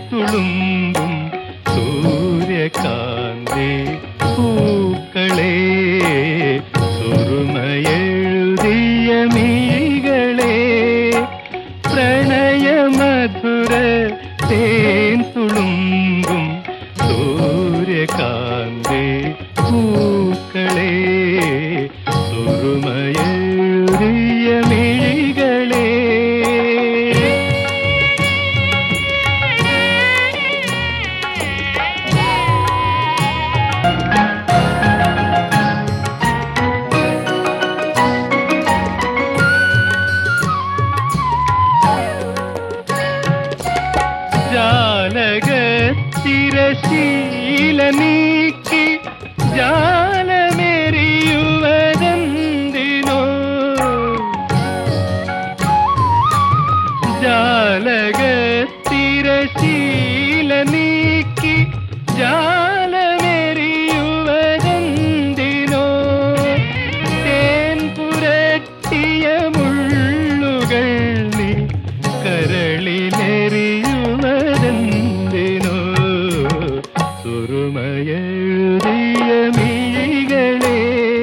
തുളുമ്പും സൂര്യകാന്തി പൂക്കളെ സുറുമയെഴുതിയ മിഴികളെ പ്രണയമധുര തേൻ തുളുമ്പും സൂര്യകാന്തി പൂക്കളെ സുറുമയെഴുതിയ മിഴികളെ ജാലകത്തിരശീല നീക്കി ജാലമെറിയുവതെന്തിനോ ജാലകത്തിരശീല നീക്കി ജാലമെറിയുവതെന്തിനോ തേൻ പുരട്ടിയ മുള്ളുകൾ നീ കരളിലെറിയുവതെന്തിനോ സുറുമയെഴുതിയ മിഴികളെ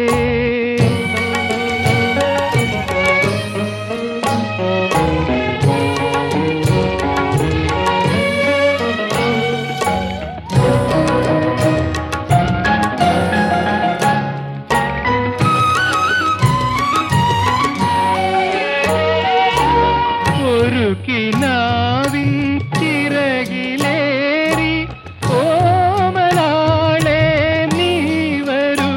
ഒരു കിനാവിൻ ചിറകിലേറി ഓമനാളെ നീ വരൂ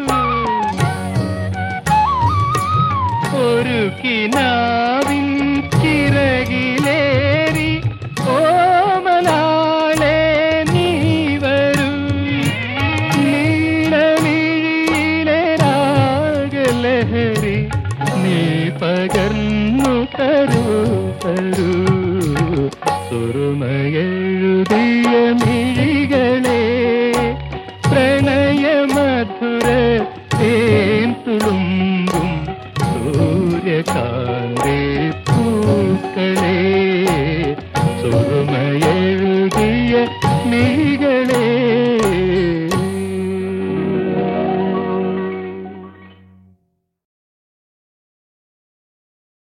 ഒരു കിനാവിൻ ചിറകിലേറി ഓമനാളെ നീ വരൂ നീലമിഴിയിലെ രാഗലഹരി നീ പകർന്നു തരൂ തരൂ സുറുമയെഴുതിയ മിഴികളെ പ്രണയമധുര തേൻ തുളുമ്പും സൂര്യകാന്തി പൂക്കളെ